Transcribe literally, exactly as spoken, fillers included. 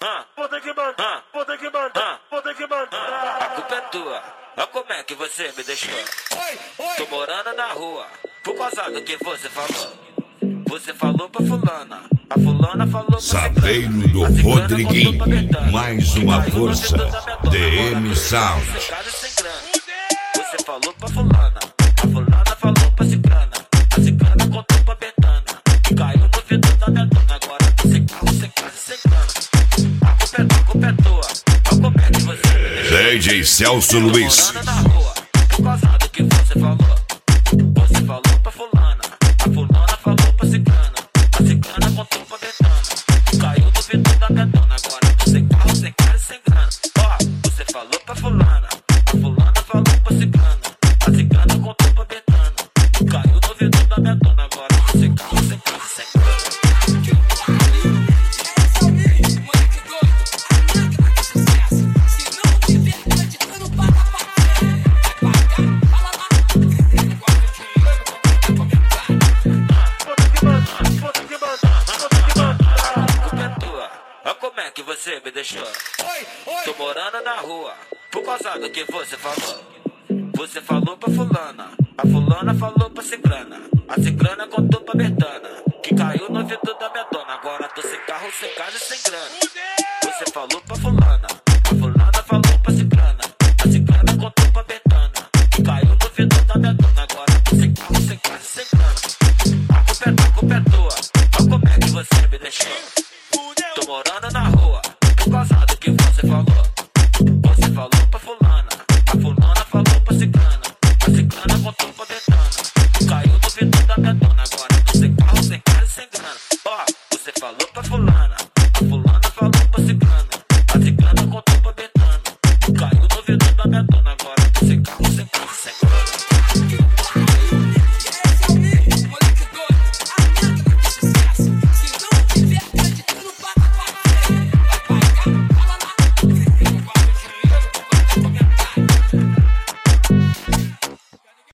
vou ter que mandar, vou ter que mandar, vou ter que mandar. A culpa é tua, olha como é que você me deixou. Tô morando na rua, por causa do que você falou. Você falou pra fulana, a fulana falou pra Saveiro do Rodriguinho, mais uma força, D M Sound. Você falou pra fulana, a fulana falou pra ciclana, a ciclana contou pra Betana, que caiu no vidro da minha dona, agora tô sem carro, sem casa, sem grana. A culpa é tua, a culpa é tua, olha como é que você me deixou. D J Celso Luiz. Tô morando na rua, por causa do que você falou. Você falou pra fulana, a fulana falou pra ciclana, a ciclana contou pra Betana, caiu no vidro da minha dona, agora tô sem carro, sem casa, sem grana. Ó, você falou pra fulana, a fulana falou pra ciclana, a ciclana contou pra Betana, caiu no vidro da minha dona, agora tô sem carro, sem casa, sem grana. Que você me deixou. Tô morando na rua, por causa do que você falou. Você falou pra fulana, a fulana falou pra ciclana, a ciclana contou pra Betana, que caiu no vidro da minha dona, agora tô sem carro, sem casa e sem grana. Você falou pra fulana, a fulana falou pra ciclana, a ciclana contou pra Betana, que caiu no vidro da minha dona, agora tô sem carro, sem casa e sem grana. A culpa é tua, a culpa é tua, olha como é que você me deixou. Tô morando na rua, por causa do que você falou. Você falou pra fulana, a fulana falou pra ciclana, a ciclana contou pra Betana, caiu no vidro da minha dona, agora tô sem carro, sem casa e sem grana. Ó, você falou pra fulana, a fulana falou pra ciclana, a ciclana contou pra Betana, caiu no vidro da minha dona, agora tô sem carro, sem casa e sem grana.